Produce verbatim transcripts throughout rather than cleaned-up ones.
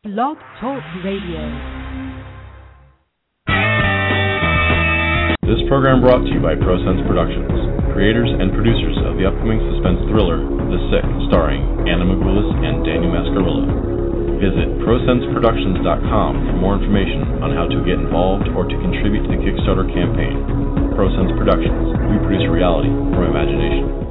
Blog Talk Radio. This program brought to you by ProSense Productions, creators and producers of the upcoming suspense thriller, The Sick, starring Anna Magoulas and Daniel Mascarilla. Visit prosense productions dot com for more information on how to get involved or to contribute to the Kickstarter campaign. ProSense Productions, we produce reality from imagination.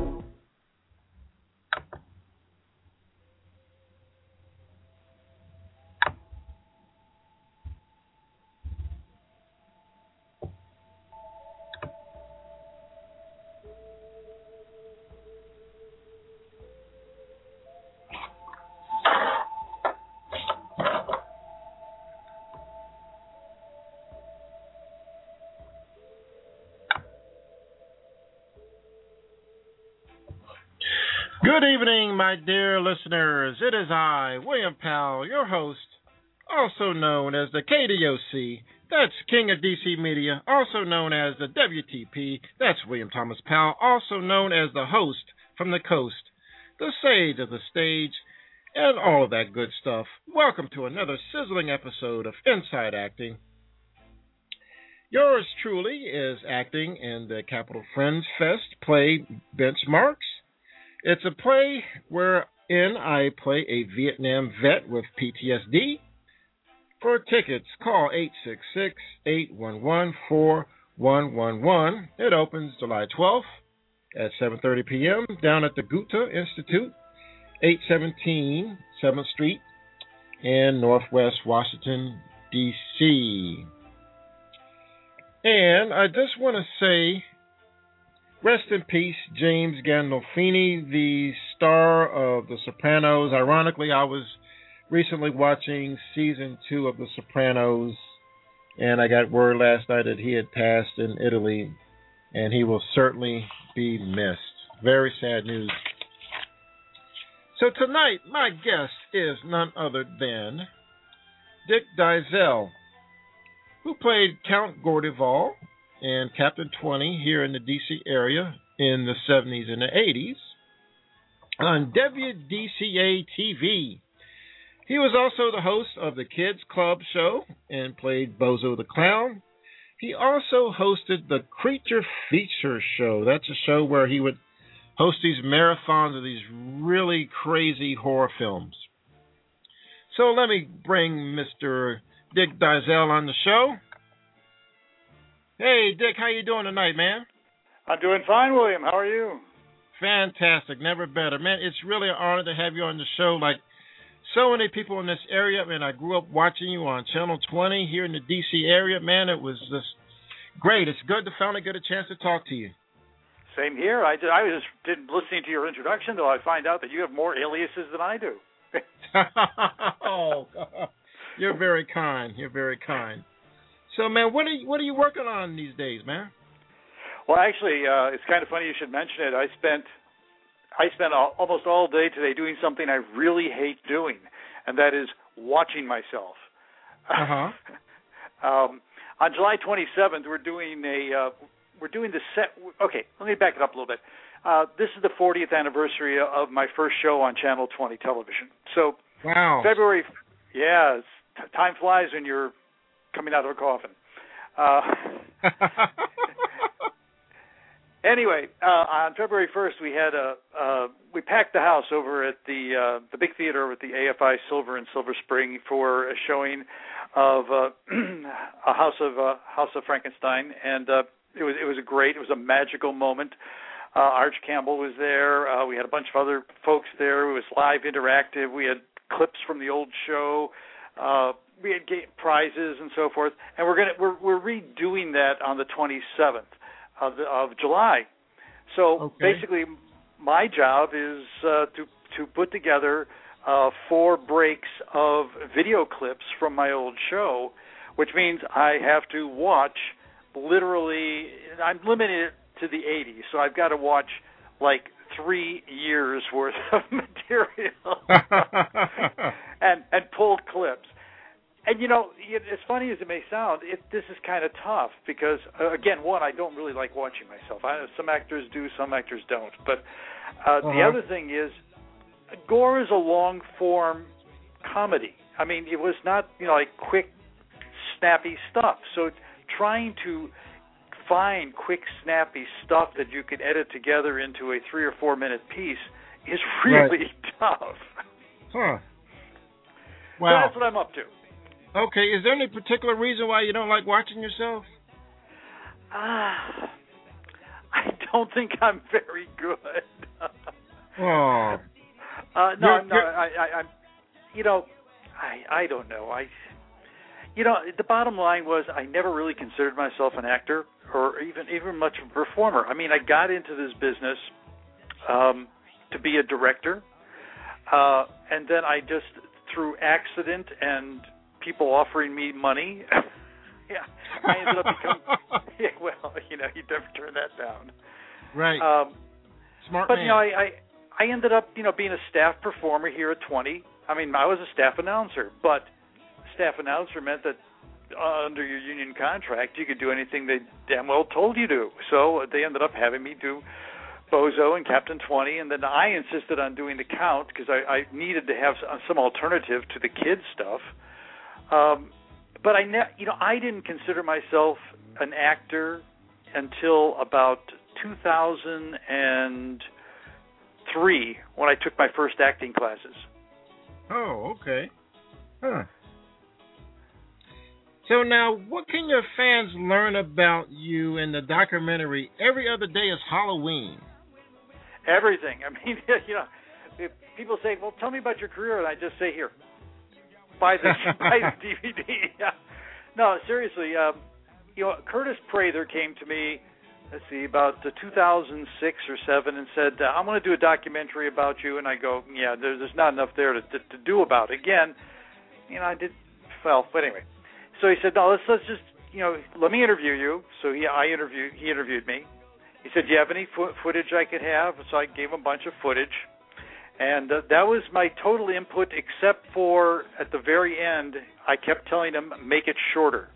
Good evening, my dear listeners. It is I, William Powell, your host, also known as the K D O C, that's King of D C Media, also known as the W T P, that's William Thomas Powell, also known as the host from the coast, the sage of the stage, and all of that good stuff. Welcome to another sizzling episode of Inside Acting. Yours truly is acting in the Capital Friends Fest play Benchmarks. It's a play wherein I play a Vietnam vet with P T S D. For tickets, call eight six six, eight one one, four one one one. It opens July twelfth at seven thirty p.m. down at the Gupta Institute, eight seventeen seventh Street in Northwest Washington, D C And I just want to say, rest in peace, James Gandolfini, the star of The Sopranos. Ironically, I was recently watching season two of The Sopranos, and I got word last night that he had passed in Italy, and he will certainly be missed. Very sad news. So tonight, my guest is none other than Dick Dyszel, who played Count Gordeval and Captain twenty here in the D C area in the seventies and the eighties on W D C A T V. He was also the host of the Kids Club show and played Bozo the Clown. He also hosted the Creature Feature show. That's a show where he would host these marathons of these really crazy horror films. So let me bring Mister Dick Dyszel on the show. Hey, Dick, how you doing tonight, man? I'm doing fine, William. How are you? Fantastic. Never better. Man, it's really an honor to have you on the show. Like so many people in this area, man, I grew up watching you on Channel twenty here in the D C area. Man, it was just great. It's good to finally get a chance to talk to you. Same here. I, did, I was did, listening to your introduction, until I find out that you have more aliases than I do. Oh, you're very kind. You're very kind. So, man, what are you, what are you working on these days, man? Well, actually, uh, it's kind of funny you should mention it. I spent I spent all, almost all day today doing something I really hate doing, and that is watching myself. Uh-huh. um, on July twenty-seventh, we're doing a uh, we're doing the set. Okay, let me back it up a little bit. Uh, this is the fortieth anniversary of my first show on Channel twenty television. So, wow, February. Yeah, it's, t- time flies when you're coming out of a coffin. Uh, anyway, uh, on February first, we had a uh, we packed the house over at the uh, the big theater with the A F I Silver in Silver Spring for a showing of uh, a House of uh, House of Frankenstein, and uh, it was it was a great, it was a magical moment. Uh, Arch Campbell was there. Uh, we had a bunch of other folks there. It was live, interactive. We had clips from the old show. Uh, we had prizes and so forth, and we're gonna we're we're redoing that on the twenty-seventh of the, of July. So okay. Basically, my job is uh, to to put together uh, four breaks of video clips from my old show, which means I have to watch literally. I'm limited to the eighties, so I've got to watch like three years worth of material and and pulled clips. And, you know, as funny as it may sound, it, this is kind of tough because, uh, again, one, I don't really like watching myself. I, some actors do, some actors don't. But uh, uh-huh. The other thing is, gore is a long-form comedy. I mean, it was not, you know, like quick, snappy stuff. So trying to find quick, snappy stuff that you could edit together into a three or four minute piece is really right. tough. Huh. Wow. So that's what I'm up to. Okay. Is there any particular reason why you don't like watching yourself? Ah, uh, I don't think I'm very good. Oh. Uh, no, you're, no, you're... I, I, I'm, you know, I, I don't know. I, you know, the bottom line was I never really considered myself an actor or even even much of a performer. I mean, I got into this business um, to be a director, uh, and then I just, through accident and people offering me money, yeah, I ended up becoming. Yeah, well, you know, you never turn that down. Right. Um, Smart but, man. you know, I, I I ended up, you know, being a staff performer here at twenty. I mean, I was a staff announcer, but staff announcer meant that uh, under your union contract, you could do anything they damn well told you to. So they ended up having me do Bozo and Captain twenty, and then I insisted on doing the Count because I, I needed to have some alternative to the kids stuff. Um, but I, ne- you know, I didn't consider myself an actor until about two thousand three when I took my first acting classes. Oh, okay. Huh. So now, what can your fans learn about you in the documentary Every Other Day is Halloween? Everything. I mean, you know, if people say, well, tell me about your career, and I just say, here, buy the, buy the D V D. No, seriously, um, you know, Curtis Prather came to me, let's see, about uh, two thousand six or seven and said, uh, I'm going to do a documentary about you. And I go, yeah, there's, there's not enough there to, to, to do about it. Again, you know, I did, well, but anyway. So he said, no, let's, let's just, you know, let me interview you. So he, I interviewed, he interviewed me. He said, do you have any fo- footage I could have? So I gave him a bunch of footage. And uh, that was my total input, except for at the very end, I kept telling him, make it shorter.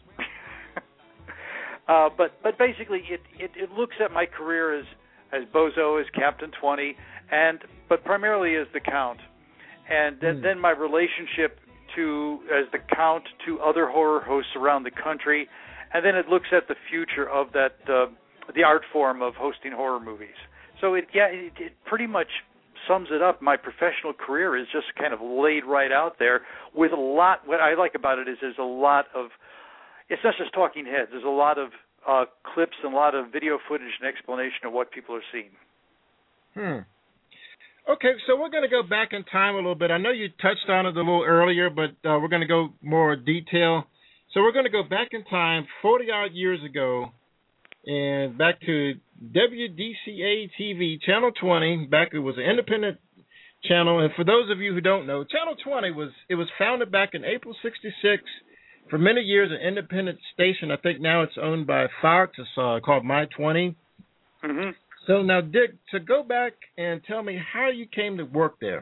uh, but but basically, it, it, it looks at my career as, as Bozo, as Captain twenty, and but primarily as the Count. And then, mm. then my relationship to as the Count to other horror hosts around the country. And then it looks at the future of that, uh, the art form of hosting horror movies. So it yeah, it, it pretty much sums it up. My professional career is just kind of laid right out there with a lot. What I like about it is there's a lot of, it's not just talking heads. There's a lot of uh, clips and a lot of video footage and explanation of what people are seeing. Hmm. Okay, so we're going to go back in time a little bit. I know you touched on it a little earlier, but uh, we're going to go more detail. So we're going to go back in time forty-odd years ago and back to W D C A T V, Channel twenty. Back it was an independent channel. And for those of you who don't know, Channel twenty was it was founded back in April sixty-six. For many years, an independent station. I think now it's owned by Fox. It's uh, called My twenty. Mm-hmm. So now, Dick, to go back and tell me how you came to work there.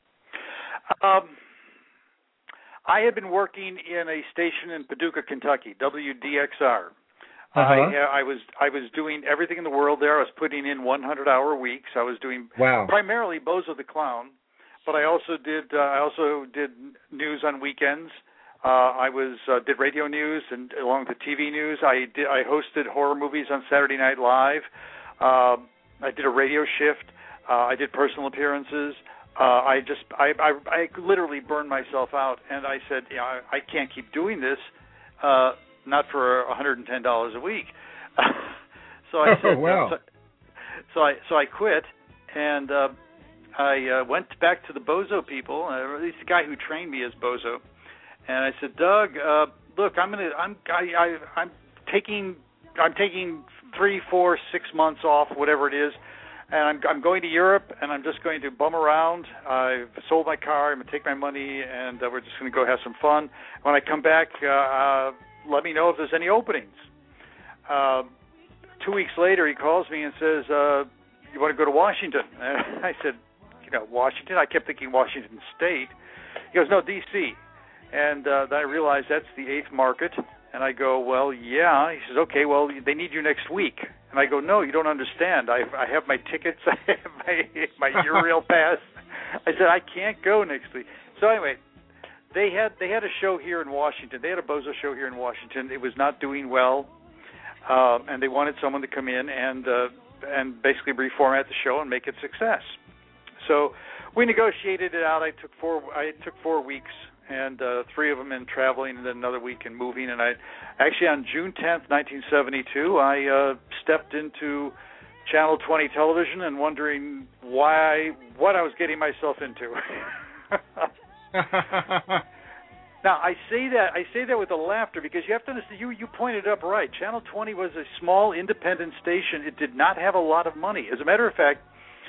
Um, I had been working in a station in Paducah, Kentucky, W D X R. Uh-huh. I, I was I was doing everything in the world there. I was putting in one hundred hour weeks. I was doing wow. primarily Bozo the Clown, but I also did uh, I also did news on weekends. Uh, I was uh, did radio news and along with the T V news. I did I hosted horror movies on Saturday Night Live. Uh, I did a radio shift. Uh, I did personal appearances. Uh, I just I, I I literally burned myself out, and I said, you know, I, I can't keep doing this. Uh, not for one hundred ten dollars a week. so I said, oh, wow. uh, so, so I so I quit, and uh, I uh, went back to the Bozo people. Uh, this guy who trained me as Bozo, and I said, Doug, uh, look, I'm gonna I'm I, I I'm taking I'm taking three, four, six months off, whatever it is, and I'm I'm going to Europe, and I'm just going to bum around. I've sold my car. I'm gonna take my money, and uh, we're just gonna go have some fun. When I come back, uh, uh, let me know if there's any openings. Uh, two weeks later, he calls me and says, uh, you want to go to Washington? And I said, you know, Washington? I kept thinking Washington State. He goes, no, D C And uh, then I realized that's the eighth market. And I go, well, yeah. He says, okay, well, they need you next week. And I go, no, you don't understand. I, I have my tickets. I have my, my Eurail pass. I said, I can't go next week. So anyway, they had they had a show here in Washington. They had a Bozo show here in Washington. It was not doing well, uh, and they wanted someone to come in and uh, and basically reformat the show and make it a success. So we negotiated it out. I took four. I took four weeks, and uh, three of them in traveling, and then another week in moving. And I actually on June tenth, nineteen seventy-two, I uh, stepped into Channel twenty television and wondering why, what I was getting myself into. Now I say that I say that with a laughter because you have to understand. You you pointed up right. Channel twenty was a small independent station. It did not have a lot of money. As a matter of fact,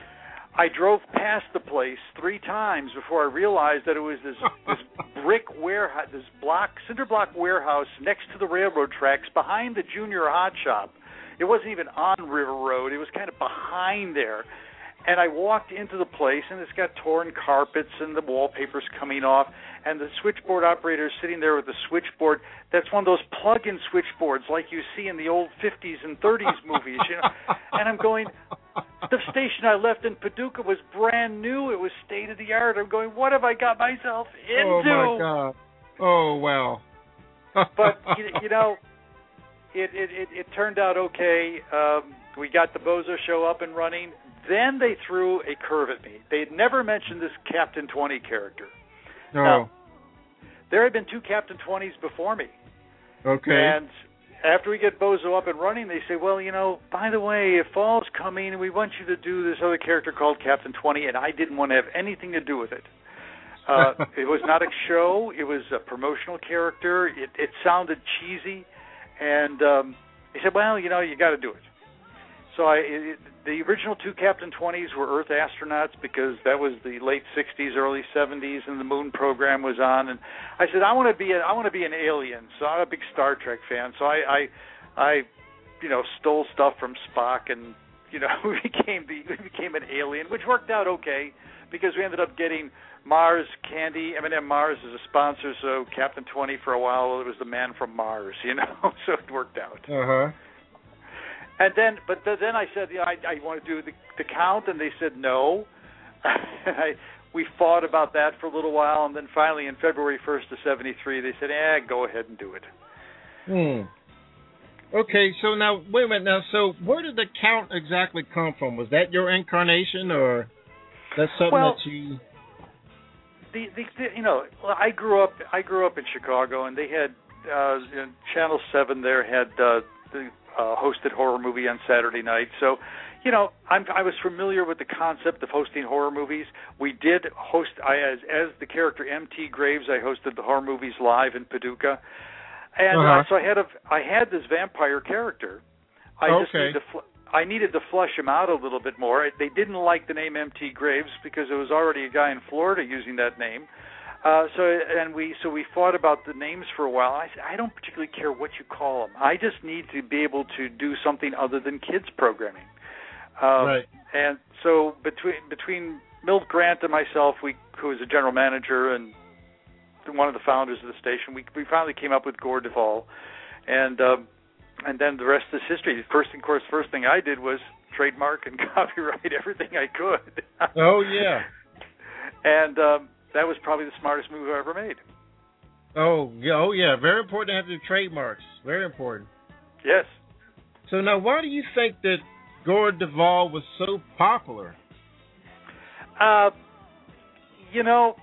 I drove past the place three times before I realized that it was this this brick warehouse, this block cinder block warehouse next to the railroad tracks behind the Junior Hot Shop. It wasn't even on River Road. It was kind of behind there. And I walked into the place, and it's got torn carpets and the wallpaper's coming off, and the switchboard operator is sitting there with the switchboard. That's one of those plug-in switchboards like you see in the old fifties and thirties movies, you know. And I'm going, the station I left in Paducah was brand new. It was state-of-the-art. I'm going, what have I got myself into? Oh, my God. Oh, wow. But, you, you know, it, it, it, it turned out okay. Um, we got the Bozo show up and running. Then they threw a curve at me. They had never mentioned this Captain twenty character. No. Now, there had been two Captain twenties before me. Okay. And after we get Bozo up and running, they say, well, you know, by the way, if fall's coming, and we want you to do this other character called Captain twenty, and I didn't want to have anything to do with it. Uh, it was not a show. It was a promotional character. It, it sounded cheesy. And um, they said, well, you know, you got to do it. So I, it, the original two Captain twenties were Earth astronauts because that was the late sixties, early seventies, and the Moon program was on. And I said, I want to be a, I want to be an alien. So I'm a big Star Trek fan. So I, I, I you know, stole stuff from Spock, and you know, we became the we became an alien, which worked out okay because we ended up getting Mars candy. M and M Mars is a sponsor, so Captain twenty for a while it was the man from Mars, you know. So it worked out. Uh huh. And then, but then I said, you know, I, I want to do the, the count, and they said no. I, we fought about that for a little while, and then finally, in February first of seventy-three, they said, "Eh, go ahead and do it." Hmm. Okay, so now wait a minute. Now, so where did the count exactly come from? Was that your incarnation, or that's something well, that you? The, the, the you know, I grew up. I grew up in Chicago, and they had uh, you know, Channel Seven. There had uh, the Uh, hosted horror movie on Saturday night. So, you know, I'm, I was familiar with the concept of hosting horror movies. We did host, I, as, as the character M T Graves, I hosted the horror movies live in Paducah. And uh-huh. uh, so I had a, I had this vampire character. I okay. just needed to fl- I needed to flesh him out a little bit more. They didn't like the name M T Graves because there was already a guy in Florida using that name. Uh, so and we so we fought about the names for a while. I said, I don't particularly care what you call them. I just need to be able to do something other than kids programming. Um, right. And so between between Milt Grant and myself, we who was a general manager and one of the founders of the station, we we finally came up with Gore Duvall, and um, and then the rest is history. First, of course, first thing I did was trademark and copyright everything I could. Oh yeah. And um, that was probably the smartest move I ever made. Oh, yeah, oh, yeah. Very important to have the trademarks. Very important. Yes. So now, why do you think that Gore Duvall was so popular? Uh, you know,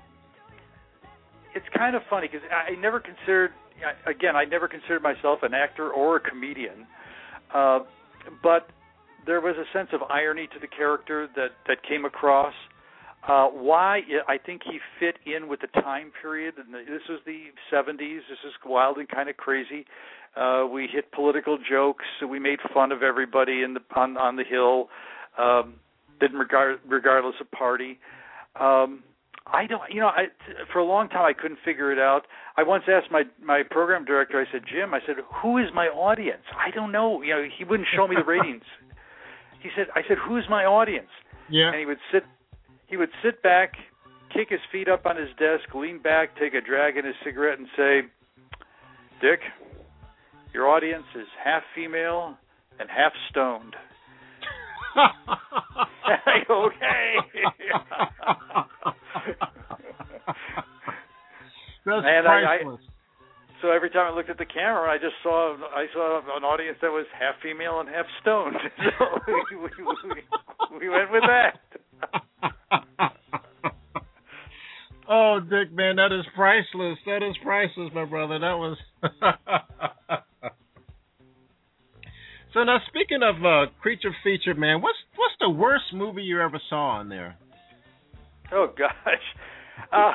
it's kind of funny because I never considered, again, I never considered myself an actor or a comedian. Uh, but there was a sense of irony to the character that, that came across. Uh, why? I think he fit in with the time period. And this was the seventies. This is wild and kind of crazy. Uh, we hit political jokes. So we made fun of everybody in the on, on the Hill. Um, didn't regard regardless of party. Um, I don't. You know, I, for a long time I couldn't figure it out. I once asked my my program director. I said, Jim. I said, who is my audience? I don't know. You know, he wouldn't show me the ratings. He said, I said, who's my audience? Yeah. And he would sit. He would sit back, kick his feet up on his desk, lean back, take a drag in his cigarette, and say, Dick, your audience is half female and half stoned. I go, okay. That's and priceless. I, I, so every time I looked at the camera, I just saw I saw an audience that was half female and half stoned. So we, we, we, we went with that. Oh, Dick, man, that is priceless. That is priceless, my brother. That was. So now, speaking of uh, creature feature, man, what's what's the worst movie you ever saw on there? Oh gosh, uh,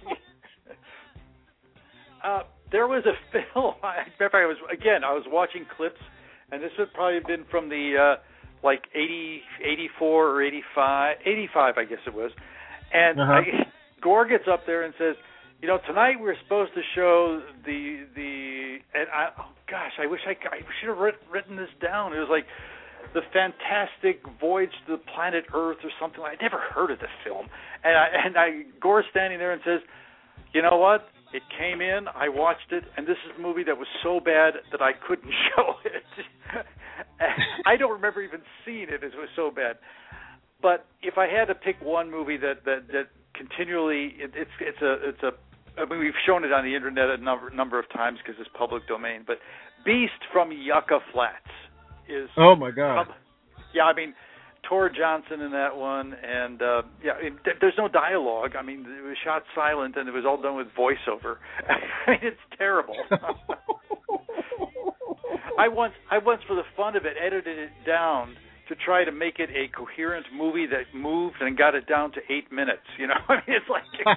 uh, there was a film. I remember I was again. I was watching clips, and this would probably have been from the uh, like eighty, eighty-four or eighty-five, eighty-five, I guess it was. And uh-huh. I, Gore gets up there and says, "You know, tonight we're supposed to show the the." And I, oh gosh, I wish I, I should have writ, written this down. It was like the Fantastic Voyage to the Planet Earth or something. I'd never heard of the film, and I and I Gore's standing there and says, "You know what? It came in. I watched it, and this is a movie that was so bad that I couldn't show it. I don't remember even seeing it. It was so bad. But if I had to pick one movie that that, that continually, it, it's it's a it's a I mean, we've shown it on the internet a number number of times because it's public domain. But Beast from Yucca Flats is oh my god, um, yeah. I mean, Tor Johnson in that one, and uh, yeah, it, there's no dialogue. I mean, it was shot silent, and it was all done with voiceover. I mean, it's terrible. I once I once for the fun of it edited it down to try to make it a coherent movie that moved and got it down to eight minutes. You know, I mean, it's like,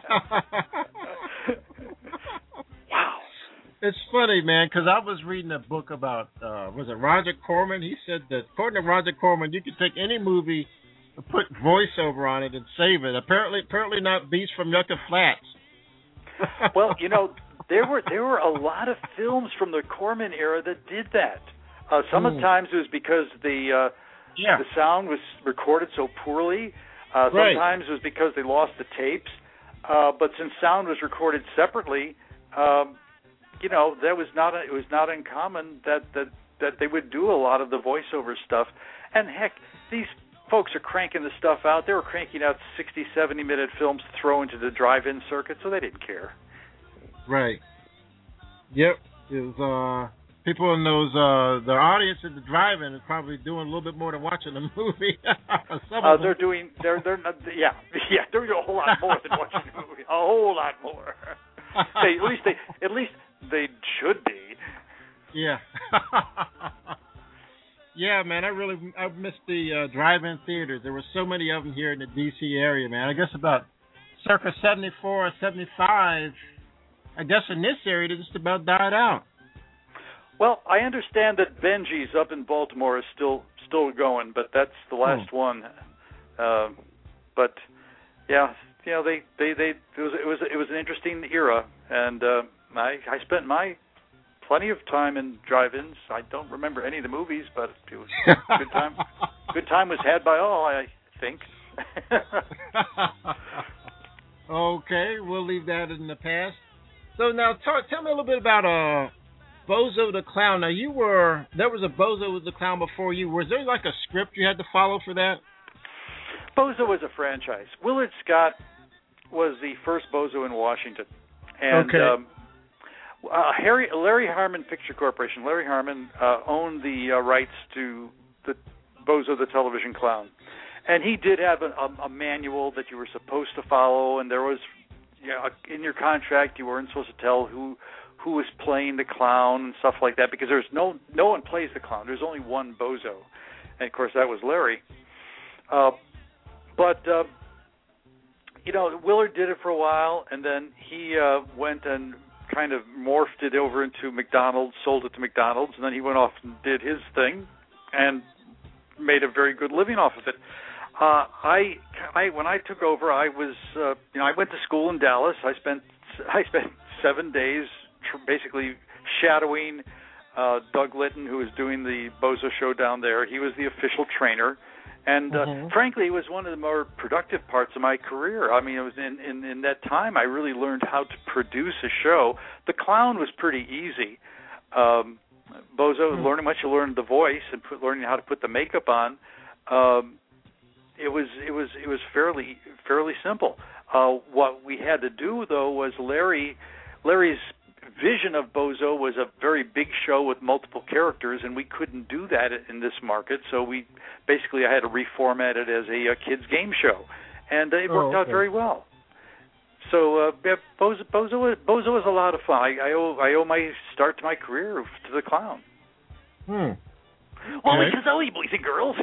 wow. It's funny, man, because I was reading a book about, uh, was it Roger Corman? He said that, according to Roger Corman, you could take any movie, put voiceover on it, and save it. Apparently, apparently not Beast from Yucca Flats. Well, you know, there were there were a lot of films from the Corman era that did that. Uh, some mm. of the times it was because the uh, Yeah. the sound was recorded so poorly. Uh, right. Sometimes it was because they lost the tapes. Uh, but since sound was recorded separately, um, you know, that was not a, it was not uncommon that, that that they would do a lot of the voiceover stuff. And heck, these folks are cranking the stuff out. They were cranking out sixty, seventy minute films to throw into the drive-in circuit, so they didn't care. Right. Yep. It was. Uh... People in those, uh, the audience at the drive-in is probably doing a little bit more than watching the movie. Some uh, of they're doing, they're, they're, not, yeah, yeah, they're doing a whole lot more than watching the movie. A whole lot more. They, at least they, at least they should be. Yeah. Yeah, man, I really, I missed the uh, drive-in theaters. There were so many of them here in the D C area, man. I guess about circa seventy-four or seventy-five. I guess in this area, they just about died out. Well, I understand that Benji's up in Baltimore is still still going, but that's the last hmm. one. Uh, but yeah, you know, they, they, they it was it was it was an interesting era, and uh, I I spent my plenty of time in drive-ins. I don't remember any of the movies, but it was a good time. Good time was had by all, I think. Okay, we'll leave that in the past. So now, talk, tell me a little bit about uh. Bozo the Clown. Now, you were, there was a Bozo the Clown before you. Was there like a script you had to follow for that? Bozo was a franchise. Willard Scott was the first Bozo in Washington. And okay. um, uh, Harry, Larry Harmon Picture Corporation, Larry Harmon uh, owned the uh, rights to the Bozo the Television Clown. And he did have a, a, a manual that you were supposed to follow, and there was, you know, in your contract you weren't supposed to tell who who was playing the clown and stuff like that, because there's no no one plays the clown. There's only one Bozo, and of course that was Larry. Uh, but uh, you know, Willard did it for a while, and then he uh, went and kind of morphed it over into McDonald's, sold it to McDonald's, and then he went off and did his thing, and made a very good living off of it. Uh, I, I when I took over, I was uh, you know I went to school in Dallas. I spent I spent seven days. Basically shadowing uh, Doug Litton, who was doing the Bozo show down there. He was the official trainer. And uh, mm-hmm. frankly, it was one of the more productive parts of my career. I mean, it was in, in, in that time I really learned how to produce a show. The clown was pretty easy. Um, Bozo, mm-hmm. learning much, you learned the voice and put, learning how to put the makeup on. Um, it was it was it was fairly fairly simple. Uh, what we had to do though was Larry Larry's vision of Bozo was a very big show with multiple characters, and we couldn't do that in this market. So we basically I had to reformat it as a, a kids game show, and uh, it worked oh, okay. out very well. So uh, yeah, Bozo, Bozo, Bozo is a lot of fun. I, I owe I owe my start to my career to the clown. Hmm. Well, okay. Because all you boys and girls.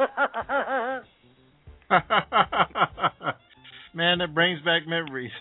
Man, that brings back memories.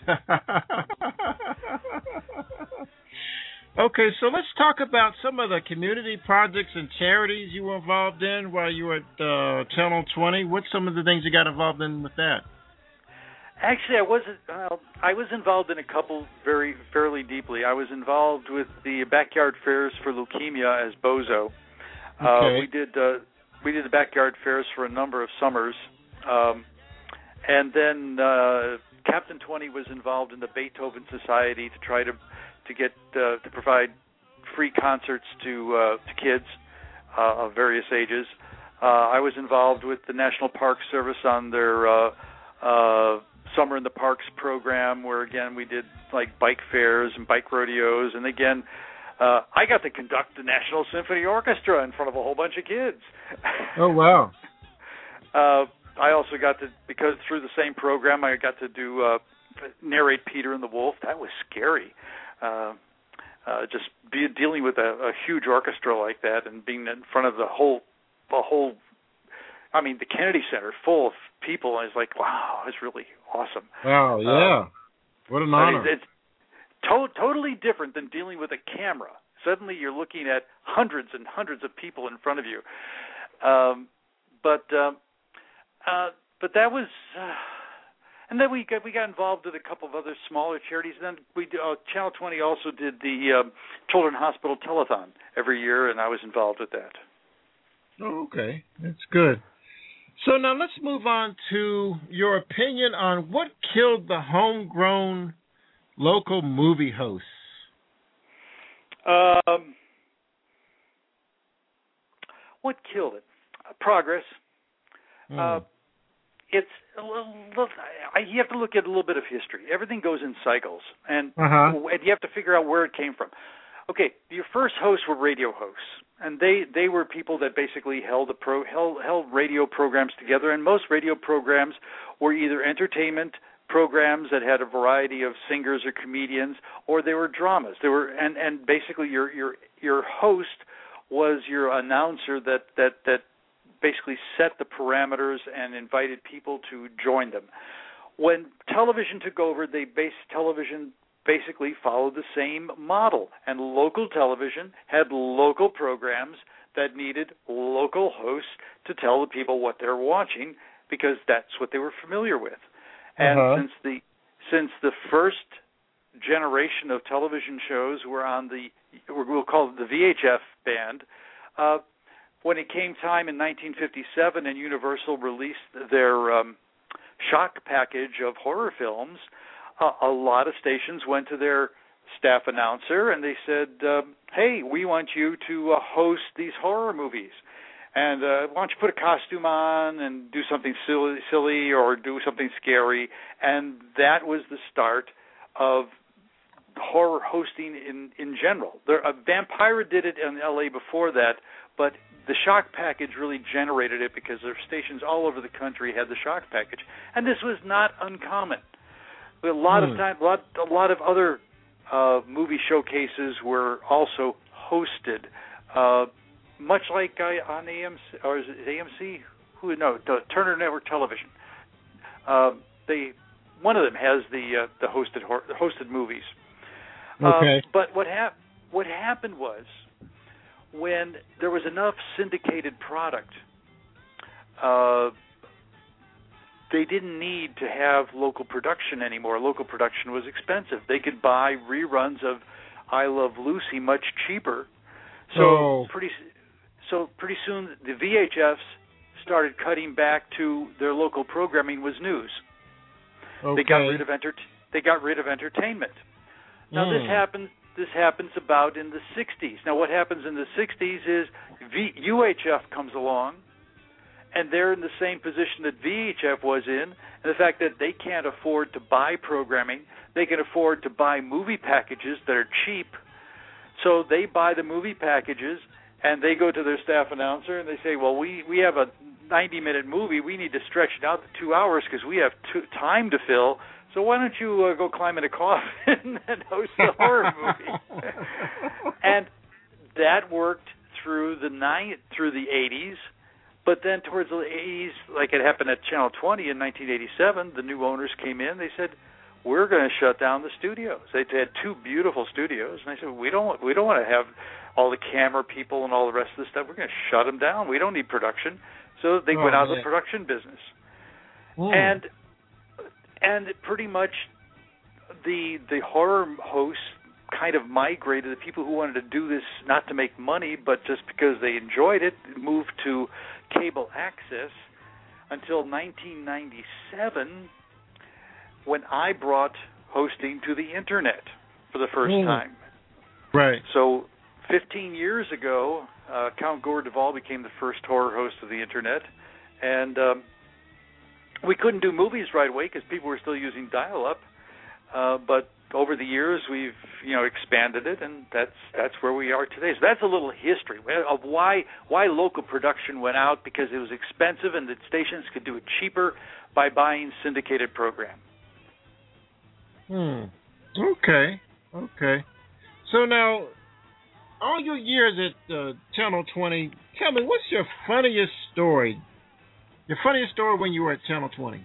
Okay, so let's talk about some of the community projects and charities you were involved in while you were at uh, Channel twenty. What's some of the things you got involved in with that? Actually, I wasn't. Uh, I was involved in a couple very fairly deeply. I was involved with the backyard fairs for leukemia as Bozo. Okay. Uh, we did uh, we did the backyard fairs for a number of summers, um, and then uh, Captain twenty was involved in the Beethoven Society to try to to get uh, to provide free concerts to uh, to kids uh, of various ages. Uh, I was involved with the National Park Service on their uh, uh, Summer in the Parks program, where again we did like bike fairs and bike rodeos, and again uh, I got to conduct the National Symphony Orchestra in front of a whole bunch of kids. Oh wow! uh, I also got to, because through the same program, I got to do uh, narrate Peter and the Wolf. That was scary. Uh, uh, just be, dealing with a, a huge orchestra like that and being in front of the whole, the whole. I mean, the Kennedy Center full of people. I was like, wow, it's really awesome. Wow, yeah. Um, what an honor. I mean, it's to- totally different than dealing with a camera. Suddenly you're looking at hundreds and hundreds of people in front of you. Um, but uh, uh, but that was, uh, and then we got, we got involved with a couple of other smaller charities. And then we uh, Channel twenty also did the um, Children's Hospital Telethon every year, and I was involved with that. Oh, okay. That's good. So now let's move on to your opinion on what killed the homegrown local movie hosts. Um, what killed it? Uh, progress. Mm. Uh, it's a little, you have to look at a little bit of history. Everything goes in cycles, and, uh-huh. and you have to figure out where it came from. Okay, your first hosts were radio hosts, and they, they were people that basically held a pro held, held radio programs together. And most radio programs were either entertainment programs that had a variety of singers or comedians, or they were dramas. They were and, and basically your your your host was your announcer that that that basically set the parameters and invited people to join them. When television took over, they based television. basically followed the same model, and local television had local programs that needed local hosts to tell the people what they're watching, because that's what they were familiar with. And uh-huh. since the since the first generation of television shows were on the, we'll call it the V H F band, uh, when it came time in nineteen fifty-seven and Universal released their um, shock package of horror films, a lot of stations went to their staff announcer and they said, um, hey, we want you to uh, host these horror movies. And uh, why don't you put a costume on and do something silly, silly or do something scary? And that was the start of horror hosting in, in general. There, uh, Vampira did it in L A before that, but the shock package really generated it because there were stations all over the country had the shock package. And this was not uncommon. A lot hmm. of time, a lot, a lot of other uh, movie showcases were also hosted, uh, much like uh, on A M C, or is it A M C? Who no, the Turner Network Television. Uh, they one of them has the uh, the hosted hosted movies. Okay. Uh, but what hap- what happened was when there was enough syndicated product. Uh, They didn't need to have local production anymore. Local production was expensive. They could buy reruns of I Love Lucy much cheaper. So oh. pretty, so pretty soon the V H Fs started cutting back to their local programming was news. Okay. They got rid of enter- They got rid of entertainment. Now mm. this happens. This happens about in the sixties. Now what happens in the sixties is v- U H F comes along. and they're in the same position that V H F was in, and the fact that they can't afford to buy programming. They can afford to buy movie packages that are cheap, so they buy the movie packages, and they go to their staff announcer, and they say, well, we, we have a ninety-minute movie. We need to stretch it out to two hours because we have two, time to fill, so why don't you uh, go climb in a coffin and host a horror movie? And that worked through the ni- through the eighties. But then towards the eighties, like it happened at Channel twenty in nineteen eighty-seven, the new owners came in. They said, we're going to shut down the studios. They had two beautiful studios. And I said, we don't, we don't want to have all the camera people and all the rest of the stuff. We're going to shut them down. We don't need production. So they oh, went out man. of the production business. Mm. And and pretty much the the horror hosts kind of migrated. The people who wanted to do this not to make money, but just because they enjoyed it, moved to cable access until nineteen ninety-seven, when I brought hosting to the internet for the first mm. time. Right. So fifteen years ago, uh, Count Gore Duvall became the first horror host of the internet, and um, we couldn't do movies right away because people were still using dial-up. Uh, but over the years, we've you know expanded it, and that's that's where we are today. So that's a little history of why why local production went out, because it was expensive, and the stations could do it cheaper by buying syndicated program. Hmm. Okay. Okay. So now, all your years at uh, Channel twenty, tell me, what's your funniest story? Your funniest story when you were at Channel twenty?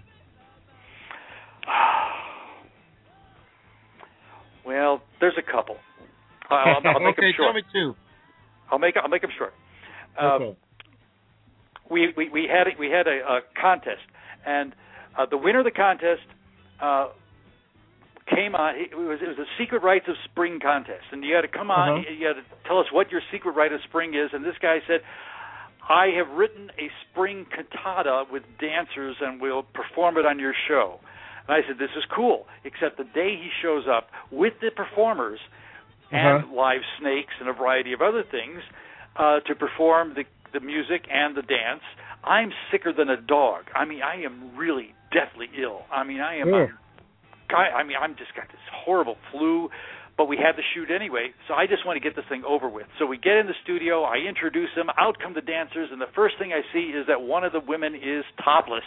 Well, there's a couple. I'll, I'll make okay, them short. tell me two. I'll make I'll make them short. Okay. Um, we, we we had we had a, a contest, and uh, the winner of the contest uh, came on. It was it was a Secret Rites of Spring contest, and you had to come on. Uh-huh. You had to tell us what your secret rite of spring is. And this guy said, I have written a spring cantata with dancers, and we'll perform it on your show. And I said, this is cool, except the day he shows up with the performers and uh-huh. live snakes and a variety of other things uh, to perform the, the music and the dance, I'm sicker than a dog. I mean, I am really deathly ill. I mean, I am. Yeah. I, I mean, I'm just got this horrible flu, but we had to shoot anyway, so I just want to get this thing over with. So we get in the studio, I introduce them, out come the dancers, and the first thing I see is that one of the women is topless.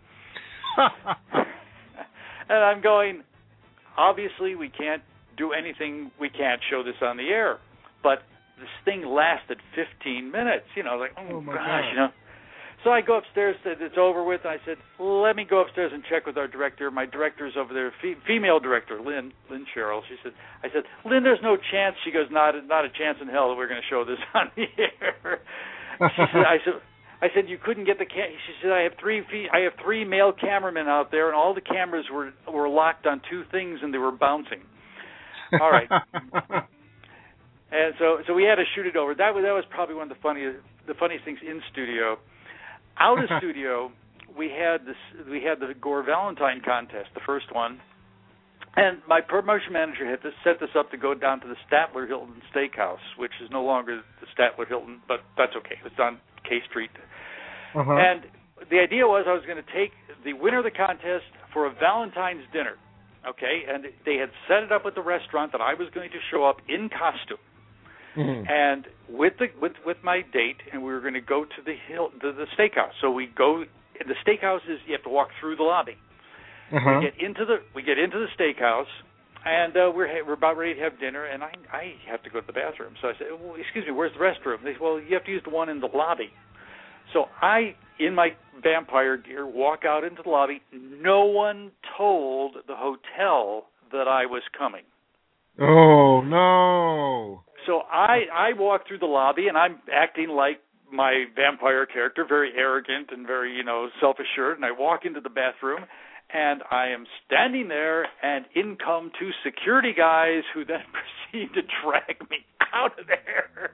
And I'm going, obviously we can't do anything, we can't show this on the air. But this thing lasted fifteen minutes, you know, like, oh, oh my gosh, God. you know. So I go upstairs, said it's over with, and I said, let me go upstairs and check with our director. My director's over there, fe- female director, Lynn, Lynn Sherrill. She said, I said, Lynn, there's no chance. She goes, not, not a chance in hell that we're going to show this on the air. She said, I said, I said, you couldn't get the cam. She said, I have three fe- I have three male cameramen out there, and all the cameras were were locked on two things, and they were bouncing. All right. And so, so we had to shoot it over. That was that was probably one of the funniest the funniest things in studio. Out of studio, we had this we had the Gore Valentine contest, the first one, and my promotion manager had to set this up to go down to the Statler Hilton Steakhouse, which is no longer the Statler Hilton, but that's okay. It's on K Street. Uh-huh. And the idea was I was going to take the winner of the contest for a Valentine's dinner, okay? And they had set it up at the restaurant that I was going to show up in costume, mm-hmm. and with the with with my date, and we were going to go to the hill the, the steakhouse. So we go. The steakhouse is you have to walk through the lobby. Uh-huh. We get into the we get into the steakhouse. And uh, we're we're about ready to have dinner, and I I have to go to the bathroom. So I said, well, excuse me, where's the restroom? They said, well, you have to use the one in the lobby. So I, in my vampire gear, walk out into the lobby. No one told the hotel that I was coming. Oh, no. So I, I walk through the lobby, and I'm acting like my vampire character, very arrogant and very, you know, self-assured, and I walk into the bathroom, and I am standing there, and in come two security guys who then proceed to drag me out of there.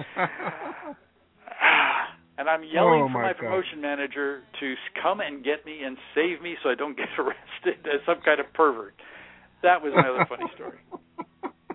And I'm yelling oh for my, my God. promotion manager to come and get me and save me so I don't get arrested as some kind of pervert. That was my other funny story.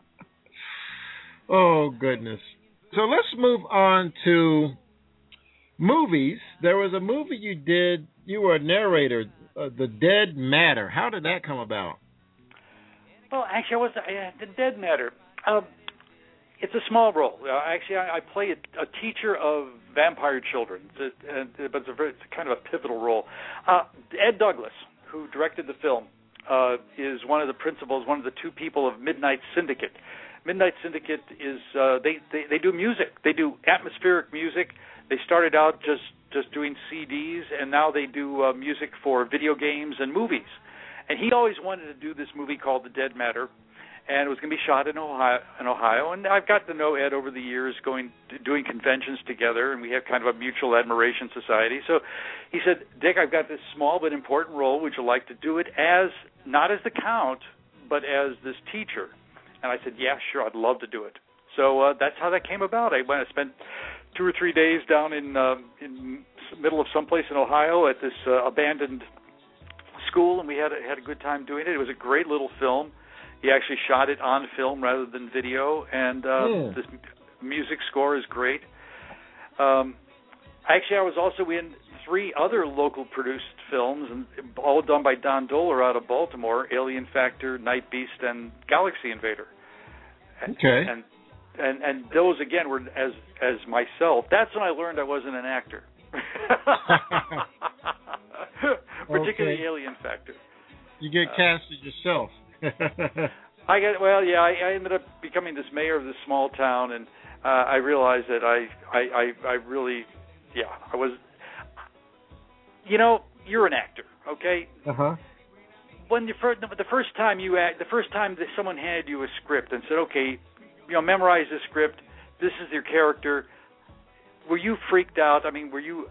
Oh, goodness. So let's move on to Movies. There was a movie you did. You were a narrator. Uh, The Dead Matter. How did that come about? Well, actually, I was uh, The Dead Matter. Um, it's a small role. Uh, actually, I, I play a, a teacher of vampire children, it's a, uh, but it's, a very, it's kind of a pivotal role. Uh, Ed Douglas, who directed the film, uh, is one of the principals, one of the two people of Midnight Syndicate. Midnight Syndicate is uh, they, they they do music. They do atmospheric music. They started out just just doing C Ds, and now they do uh, music for video games and movies. And he always wanted to do this movie called The Dead Matter, and it was going to be shot in Ohio. In Ohio. And I've gotten to know Ed over the years, going doing conventions together, and we have kind of a mutual admiration society. So he said, Dick, I've got this small but important role. Would you like to do it as, not as the Count, but as this teacher? And I said, yeah, sure, I'd love to do it. So uh, that's how that came about. I went. I spent two or three days down in uh, in the middle of someplace in Ohio at this uh, abandoned school, and we had a, had a good time doing it. It was a great little film. He actually shot it on film rather than video, and uh, mm. this music score is great. Um, actually, I was also in three other local produced films, and all done by Don Dohler out of Baltimore: Alien Factor, Night Beast, and Galaxy Invader. Okay. And and and those again were as as myself. That's when I learned I wasn't an actor. Particularly okay. Alien Factor. You get casted uh, yourself. I got well, yeah. I, I ended up becoming this mayor of this small town, and uh, I realized that I, I, I, I really, yeah, I was. You know, you're an actor, okay? Uh huh. When you first, the first time you act, the first time that someone handed you a script and said, okay, you know, memorize this script. This is your character. Were you freaked out? I mean, were you?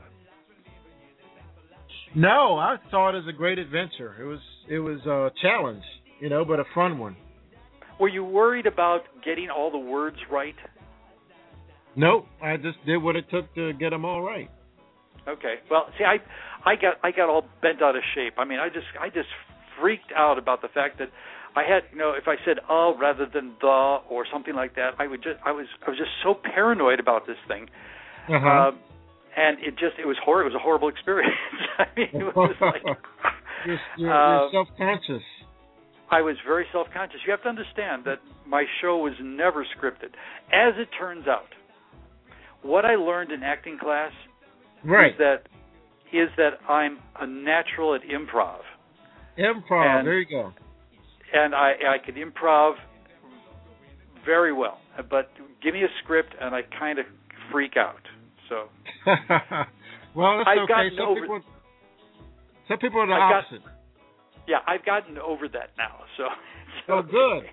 No, I saw it as a great adventure. It was it was a challenge, you know, but a fun one. Were you worried about getting all the words right? Nope, I just did what it took to get them all right. Okay. Well, see, I I got I got all bent out of shape. I mean, I just I just freaked out about the fact that I had, you know, if I said "uh" rather than "the" or something like that, I would just I was I was just so paranoid about this thing. Uh-huh. Uh, And it just, it was horrible. It was a horrible experience. I mean, it was like... you're, you're, uh, you're self-conscious. I was very self-conscious. You have to understand that my show was never scripted. As it turns out, what I learned in acting class right. is that is that I'm a natural at improv. Improv, and, there you go. And I, I could improv very well. But give me a script and I kind of freak out. So, well, that's I've okay. Some over, people, some people are the I've opposite. Got, yeah, I've gotten over that now. So, so oh, good.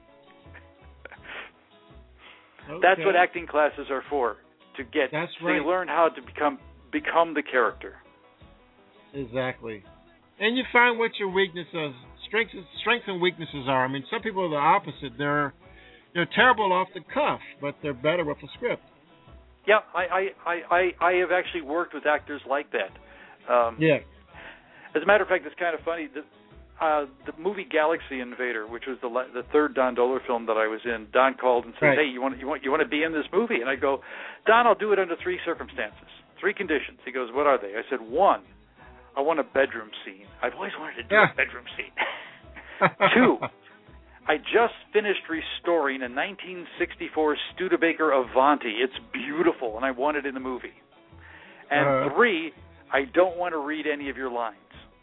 Okay. That's what acting classes are for. To get, that's so right. you learn how to become become the character. Exactly, and you find what your weaknesses, strengths, strengths and weaknesses are. I mean, some people are the opposite. They're they're terrible off the cuff, but they're better with a script. Yeah, I, I, I, I have actually worked with actors like that. Um, yeah. As a matter of fact, it's kind of funny. The, uh, the movie Galaxy Invader, which was the the third Don Dohler film that I was in, Don called and said, right. "Hey, you want you want you want to be in this movie?" And I go, "Don, I'll do it under three circumstances, three conditions." He goes, "What are they?" I said, "One, I want a bedroom scene. I've always wanted to do yeah. a bedroom scene." Two, I just finished restoring a nineteen sixty-four Studebaker Avanti. It's beautiful, and I want it in the movie. And uh, three, I don't want to read any of your lines.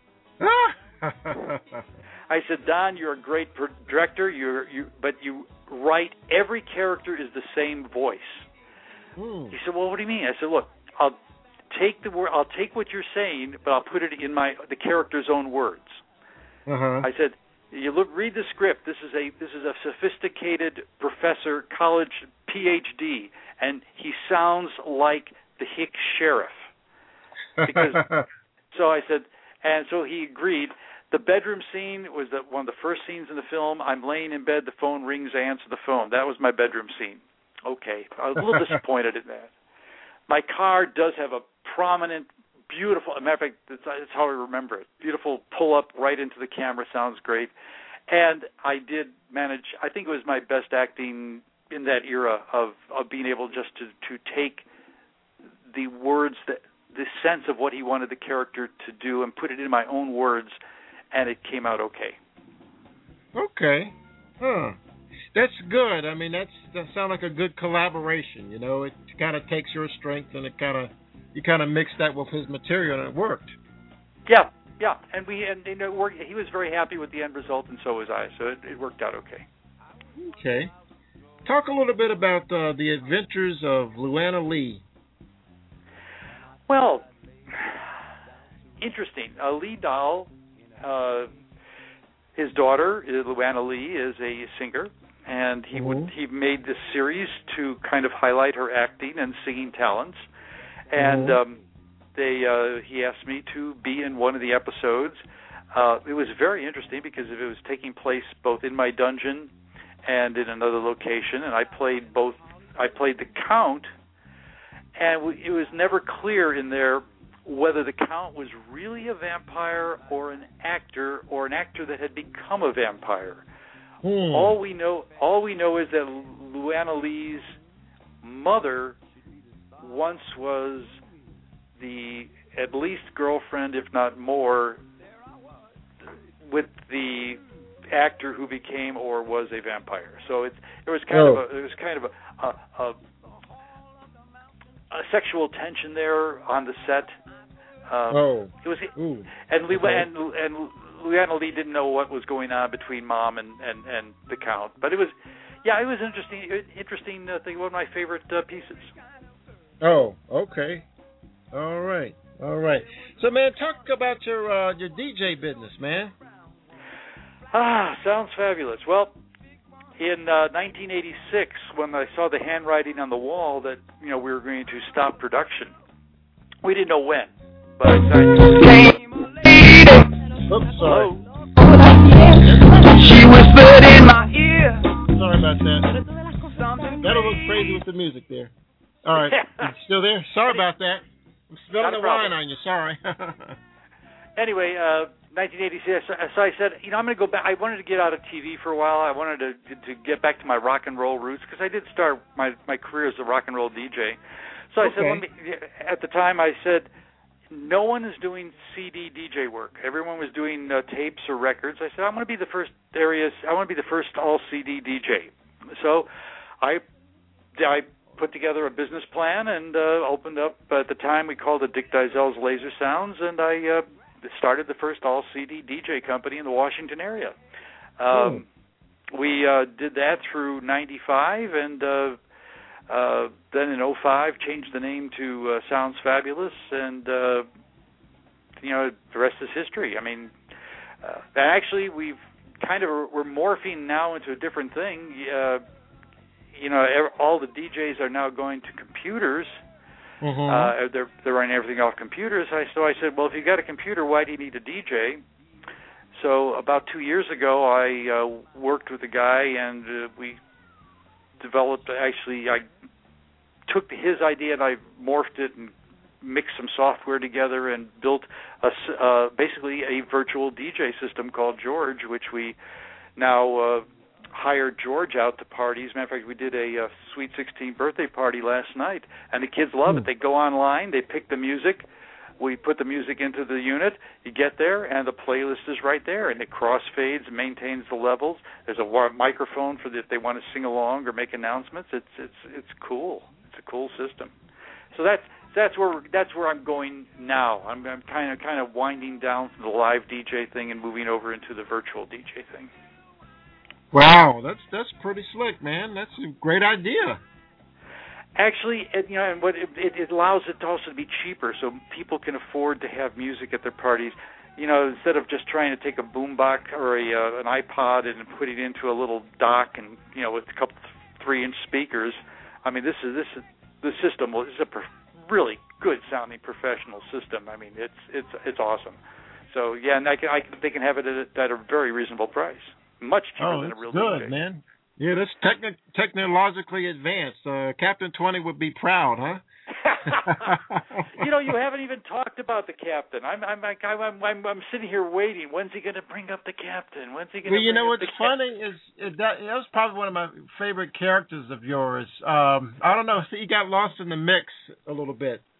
I said, Don, you're a great per- director, you're, you, but you write every character is the same voice. Hmm. He said, well, what do you mean? I said, look, I'll take the word, I'll take what you're saying, but I'll put it in my the character's own words. Uh-huh. I said, you look, read the script. This is a this is a sophisticated professor, college P H D, and he sounds like the hick sheriff. Because so I said, and so he agreed. The bedroom scene was the, one of the first scenes in the film. I'm laying in bed, the phone rings, I answer the phone. That was my bedroom scene. Okay, I was a little disappointed in that. My car does have a prominent, beautiful, as a matter of fact, that's, that's how I remember it. Beautiful pull-up right into the camera, sounds great. And I did manage, I think it was my best acting in that era of, of being able just to, to take the words that the sense of what he wanted the character to do and put it in my own words, and it came out okay. Okay. Huh. That's good. I mean, that's that sounds like a good collaboration. You know, it kind of takes your strength and it kind of you kind of mix that with his material, and it worked. Yeah, yeah, and we and you know, we're, he was very happy with the end result, and so was I. So it, it worked out okay. Okay. Talk a little bit about uh, the adventures of Luana Lee. Well, interesting. Uh, Lee Dahl, uh, his daughter, Luana Lee, is a singer, and he mm-hmm. would he made this series to kind of highlight her acting and singing talents. And mm-hmm. um, they uh, he asked me to be in one of the episodes. Uh, it was very interesting because it was taking place both in my dungeon and in another location, and I played both. I played the Count, and we, it was never clear in there whether the Count was really a vampire or an actor, or an actor that had become a vampire. Hmm. All we know, all we know, is that Luana Lee's mother once was the at least girlfriend, if not more, with the actor who became or was a vampire. So it's it was kind oh. of a, it was kind of a, a, a, a sexual tension there on the set. Um, oh, it was, Ooh. and Lu- okay. and and Luana Lee didn't know what was going on between Mom and, and, and the Count. But it was, yeah, it was interesting. Interesting uh, thing. One of my favorite uh, pieces. Oh, okay, all right, all right. So, man, talk about your uh, your D J business, man. Ah, sounds fabulous. Well, in uh, nineteen eighty-six, when I saw the handwriting on the wall that you know we were going to stop production, we didn't know when, but I decided. Oops, sorry. She whispered in my ear. Sorry about that. That'll look crazy with the music there. All right, you still there? Sorry about that. I'm spilling the wine on you. Sorry. Anyway, uh, nineteen eighty-six. So I said, you know, I'm going to go back. I wanted to get out of T V for a while. I wanted to to get back to my rock and roll roots because I did start my my career as a rock and roll D J. So I okay. said, let me. At the time, I said, no one is doing C D D J work. Everyone was doing uh, tapes or records. I said, I'm going to be the first areas. I want to be the first all C D D J. So I I put together a business plan and uh, opened up. At the time, we called it Dick Diezel's Laser Sounds, and I. Uh, started the first all C D D J company in the Washington area. Um, oh. We uh, did that through ninety-five, and uh, uh, then in oh five changed the name to uh, Sounds Fabulous, and uh, you know the rest is history. I mean, uh, actually we've kind of we're morphing now into a different thing. Uh, you know, all the D Js are now going to computers. Mm-hmm. Uh, they're they're running everything off computers. I, so I said, well, if you got a computer, why do you need a D J? So about two years ago, I uh, worked with a guy, and uh, we developed. Actually, I took his idea and I morphed it and mixed some software together and built a uh, basically a virtual D J system called George, which we now. Uh, hired George out to parties. As a matter of fact, we did a, a Sweet sixteen birthday party last night, and the kids love it. They go online, they pick the music, we put the music into the unit, you get there, and the playlist is right there, and it crossfades and maintains the levels. There's a microphone for the, if they want to sing along or make announcements. It's it's it's cool. It's a cool system. So that's that's where that's where I'm going now. I'm, I'm kind of kind of winding down from the live D J thing and moving over into the virtual D J thing. Wow, that's that's pretty slick, man. That's a great idea. Actually, it, you know, and what it, it allows it to also be cheaper, so people can afford to have music at their parties. You know, instead of just trying to take a boombox or a uh, an iPod and put it into a little dock and you know with a couple three-inch speakers. I mean, this is this is the system. Well, this is a per, really good sounding professional system. I mean, it's it's it's awesome. So yeah, and I can, I can, they can have it at a, at a very reasonable price. Much cheaper oh, than a real good, D J. Man. Yeah, that's techni- technologically advanced. Uh, Captain twenty would be proud, huh? You know, you haven't even talked about the captain. I'm, I'm, I'm, I'm, I'm sitting here waiting. When's he going to bring up the captain? When's he going to? Well, you bring know up what's the funny captain? is it, that that was probably one of my favorite characters of yours. Um, I don't know. He got lost in the mix a little bit.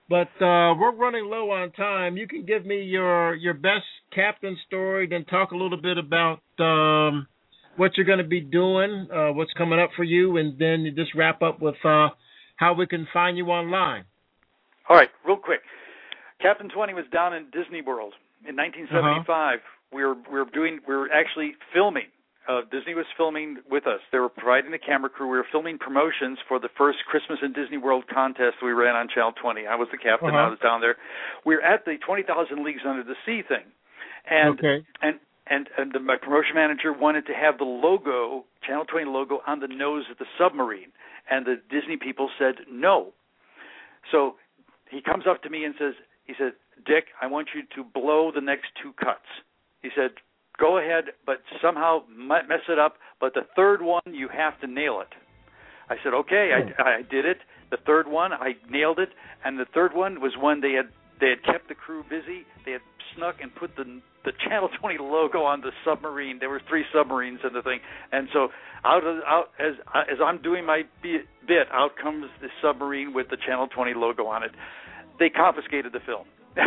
But uh, we're running low on time. You can give me your your best captain story, then talk a little bit about um, what you're going to be doing, uh, what's coming up for you, and then you just wrap up with uh, how we can find you online. All right, real quick. Captain twenty was down in Disney World in nineteen seventy-five. Uh-huh. We were we were doing we were actually filming. Uh, Disney was filming with us. They were providing the camera crew. We were filming promotions for the first Christmas in Disney World contest we ran on Channel twenty. I was the captain. Uh-huh. I was down there. We were at the twenty thousand Leagues Under the Sea thing, and okay. and and and the, my promotion manager wanted to have the logo, Channel twenty logo, on the nose of the submarine, and the Disney people said no. So he comes up to me and says, he said, Dick, I want you to blow the next two cuts. He said, go ahead, but somehow mess it up. But the third one, you have to nail it. I said, okay, I, I did it. The third one, I nailed it. And the third one was when they had they had kept the crew busy. They had snuck and put the the Channel twenty logo on the submarine. There were three submarines in the thing, and so out of out as as I'm doing my bit, out comes the submarine with the Channel twenty logo on it. They confiscated the film.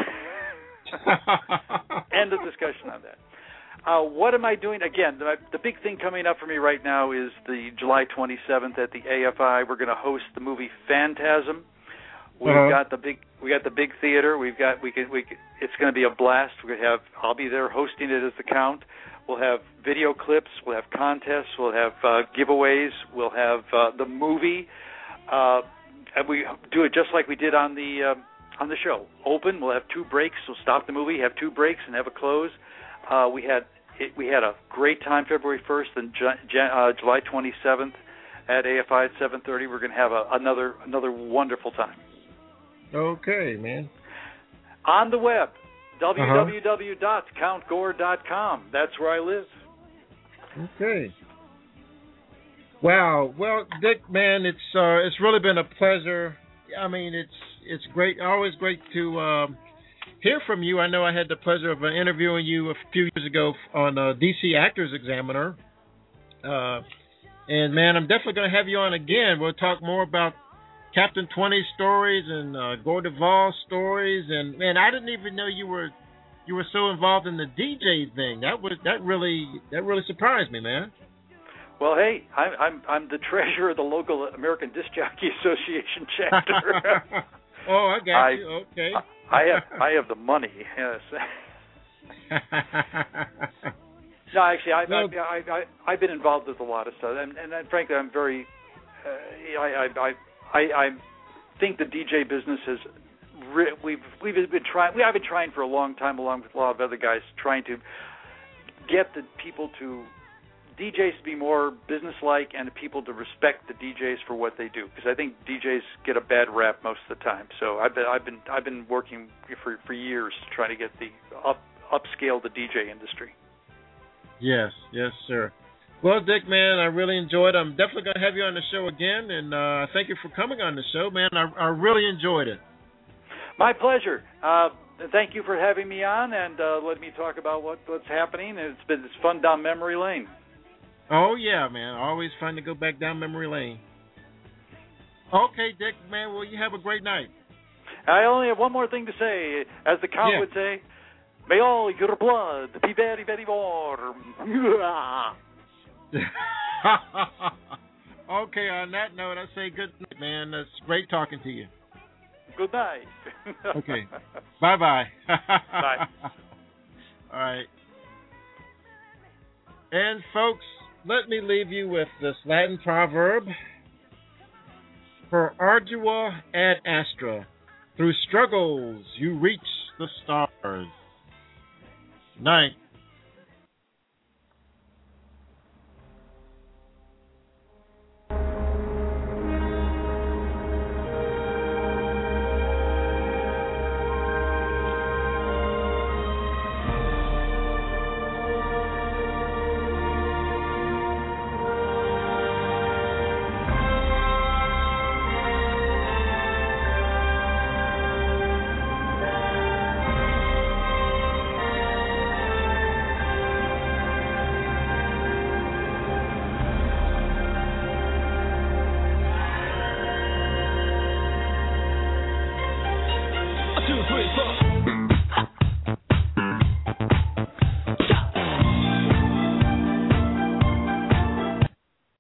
End of discussion on that. Uh, what am I doing? Again, the, the big thing coming up for me right now is the July twenty-seventh at the A F I. We're going to host the movie Phantasm. We've uh-huh. got the big, we got the big theater. We've got, we can, we can, it's going to be a blast. We're going to have, I'll be there hosting it as the count. We'll have video clips. We'll have contests. We'll have uh, giveaways. We'll have uh, the movie, uh, and we do it just like we did on the uh, on the show. Open. We'll have two breaks. We'll stop the movie, have two breaks, and have a close. Uh, we had it, we had a great time February first and Ju- uh, July twenty-seventh at A F I at seven thirty. We're going to have a, another another wonderful time. Okay, man. On the web, w w w dot count gore dot com. That's where I live. Okay. Wow. Well, Dick, man, it's uh, it's really been a pleasure. I mean, it's it's great. Always great to um, hear from you. I know I had the pleasure of uh, interviewing you a few years ago on uh, D C Actors Examiner. Uh, and man, I'm definitely going to have you on again. We'll talk more about Captain twenty stories and uh, Gore Duvall stories, and man, I didn't even know you were you were so involved in the D J thing. That was that really that really surprised me, man. Well, hey, I'm I'm I'm the treasurer of the local American Disc Jockey Association chapter. Oh, I got I, you. Okay. I, I have I have the money. Yes. No, actually, I've, well, I've, I've I've been involved with a lot of stuff, and and, and frankly, I'm very uh, I I. I I, I think the D J business has re- we've we've been trying we have been trying for a long time, along with a lot of other guys, trying to get the people to D Js to be more businesslike and the people to respect the D Js for what they do, because I think D Js get a bad rap most of the time. So I've been I've been I've been working for for years to try to get the up upscale the D J industry. Yes, yes, sir. Well, Dick, man, I really enjoyed it. I'm definitely going to have you on the show again, and uh, thank you for coming on the show, man. I, I really enjoyed it. My pleasure. Uh, thank you for having me on and uh, letting me talk about what, what's happening. It's been it's fun down memory lane. Oh, yeah, man. Always fun to go back down memory lane. Okay, Dick, man, well, you have a great night. I only have one more thing to say. As the count yeah. would say, may all your blood be very, very warm. Okay, on that note, I say good night, man. It's great talking to you. Good night. Okay. Bye-bye. Bye. All right. And, folks, let me leave you with this Latin proverb. Per ardua ad astra, through struggles you reach the stars. Night.